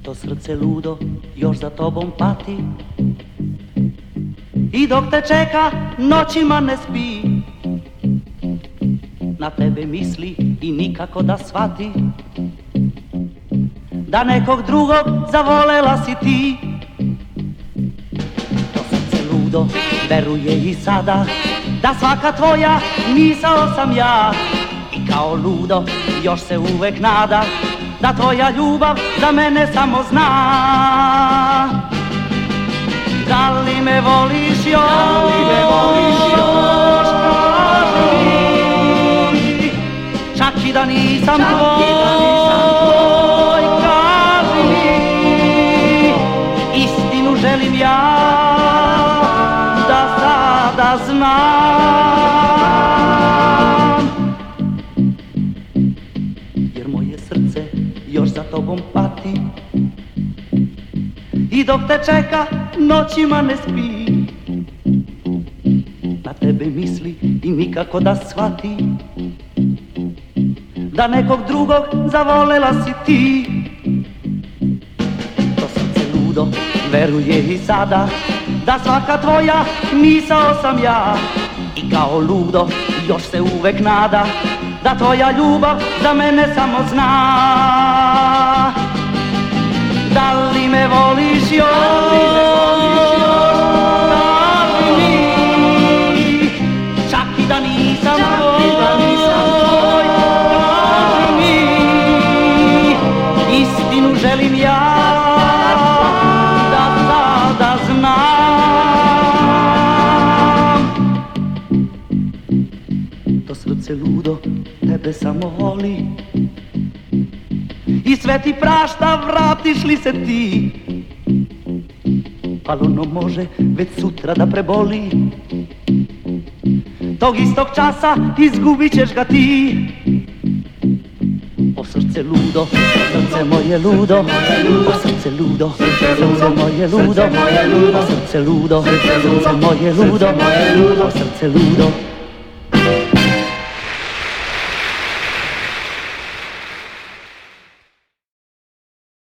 To srce ludo još za tobom pati i dok te čeka noćima ne spi. Na tebe misli i nikako da shvati da nekog drugog zavolela si ti. To srce ludo veruje i sada da svaka tvoja misao sam ja. I kao ludo još se uvek nada da tvoja ljubav za mene samo zna. Da li me voliš još? Kaži mi, čak i da nisam tvoj, kaži mi, istinu želim ja da sada znam. Jer moje srce još za tobom pati i dok te čeka noćima ne spi. Na tebe misli i nikako da shvati da nekog drugog zavolela si ti. To srce ludo veruje i sada da svaka tvoja misao sam ja. I kao ludo još se uvek nada da tvoja ljubav za mene samo zna. Da li me voliš još? Kaži mi, čak i da nisam tvoj, kaži mi, istinu želim ja da sada znam. To srce ludo tebe samo voli i sve ti prašta, vratiš li se ti. Ali ono može već sutra da preboli, tog istog časa izgubit ćeš ga ti. O srce ludo, srce moje ludo, o srce ludo, srce moje ludo, o srce ludo, srce moje ludo, o srce ludo.